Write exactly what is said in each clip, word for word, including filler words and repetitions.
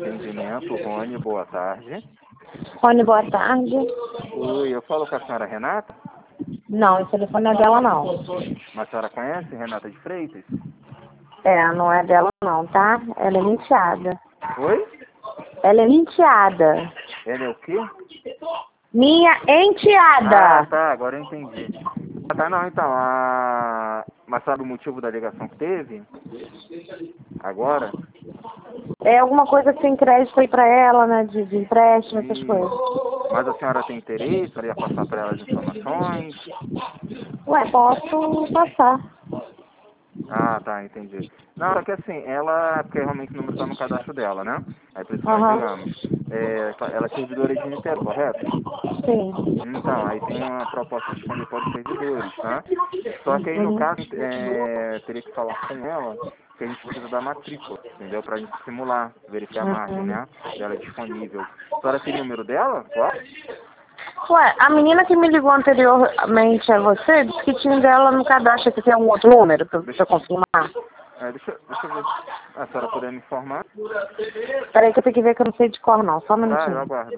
Atendimento, Rony, boa tarde. Rony, boa tarde. Oi, eu falo com a senhora Renata? Não, esse telefone não é dela, não. Mas a senhora conhece Renata de Freitas? É, não é dela, não, tá? Ela é menteada. Oi? Ela é menteada. Ela é o quê? Minha enteada. Ah, tá, agora eu entendi. Ah, tá, não, então, a... mas sabe o motivo da ligação que teve? Agora? É alguma coisa que tem crédito aí pra ela, né? De, de empréstimo, essas Sim. coisas. Mas a senhora tem interesse? Ela ia passar para ela as informações? Ué, posso passar. Ah, tá, entendi. Não, só que assim, ela, porque realmente o número tá no cadastro dela, né? Aí por isso que nós Aham. ligamos. É, ela é servidora de Niterói, correto? Sim. Então, aí tem uma proposta disponível para os servidores, tá? Só que aí no Uhum. caso, é, teria que falar com ela, que a gente precisa da matrícula, entendeu? Pra gente simular, verificar a margem, Uhum. né? Dela disponível. A senhora tem o número dela? Claro? Ué, a menina que me ligou anteriormente a você disse que tinha dela no cadastro. Aqui tem um outro número pra você confirmar. É, deixa, deixa eu ver. Ah, a senhora puder me informar? Peraí que eu tenho que ver que eu não sei de cor, não. Só um Tá, eu minutinho. aguardo.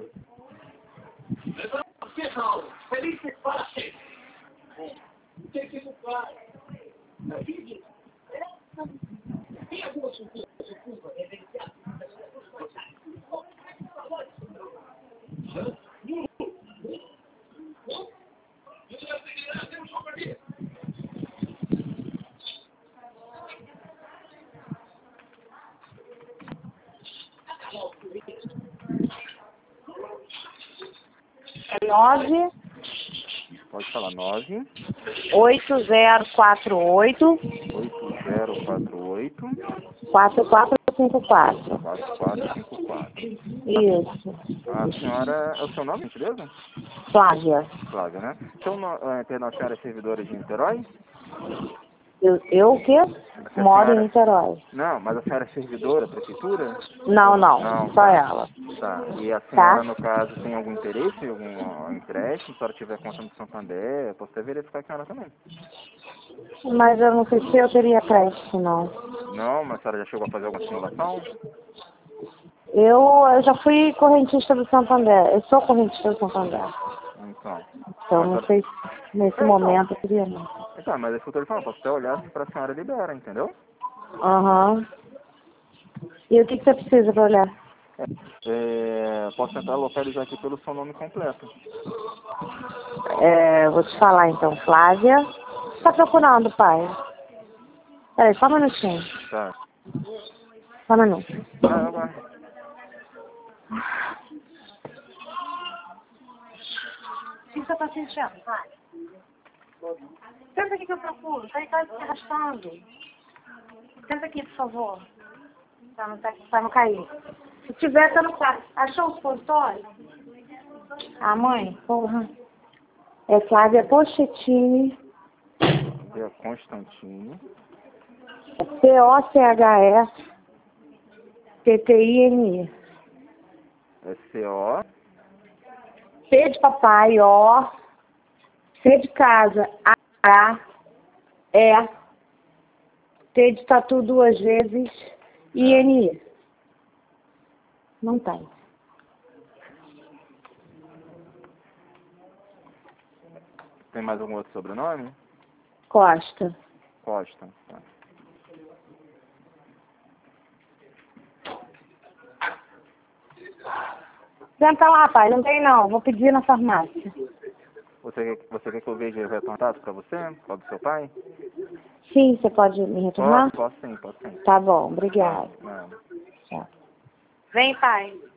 É nove Pode falar, nove oito zero quatro oito oito zero quatro oito quatro quatro cinco quatro. quatro quatro cinco quatro. Isso. A senhora, é o seu nome, beleza? Flávia. Flávia, né? Então, no, é, perdão, a senhora é servidora de Niterói? Eu, eu o quê? Se a Moro em senhora... Niterói. Não, mas a senhora é servidora, prefeitura? Ou Não, não? não. Não, Só tá. ela. Tá. E a Tá? senhora, no caso, tem algum interesse em algum ó, empréstimo? Se a senhora tiver conta no Santander, eu posso até verificar com ela também. Mas eu não sei se eu teria crédito, não. Não, mas a senhora já chegou a fazer alguma simulação? Eu, eu já fui correntista do Santander. Eu sou correntista do Santander. Então. Então Mas a não senhora... sei se nesse É, então. momento eu teria, não. Então, mas é isso que eu tô lhe falando. Posso até olhar se pra senhora libera, entendeu? Aham. E o que, que você precisa pra olhar? É, posso tentar localizar aqui pelo seu nome completo. É, vou te falar então, Flávia. O que você tá procurando, pai? Peraí, só um minutinho. Tá. Só um minuto. Ah, eu aguardo. O que você tá sentindo, pai? Senta aqui que eu procuro. Tá aí, tá se arrastando. Senta aqui, por favor. Pra não, tá, pra não cair. Se tiver, tá no quarto. Achou o supositório? Ah, mãe? Porra. É Flávia Pochettini. É Constantino. C O C H S T T I N I. É C O. P de papai, O. C de casa, A. E. T de tatu duas vezes. I N I. Não tem. Tem mais algum outro sobrenome? Costa. Costa. Tá. Senta lá, pai. Não tem não. Vou pedir na farmácia. Você, quer- você quer que eu veja o retornado pra você? Qual do seu pai? Sim, você pode me retornar? Posso, posso sim, posso sim. Tá bom. Tá, Obrigada. não. Tchau. Vem, pai.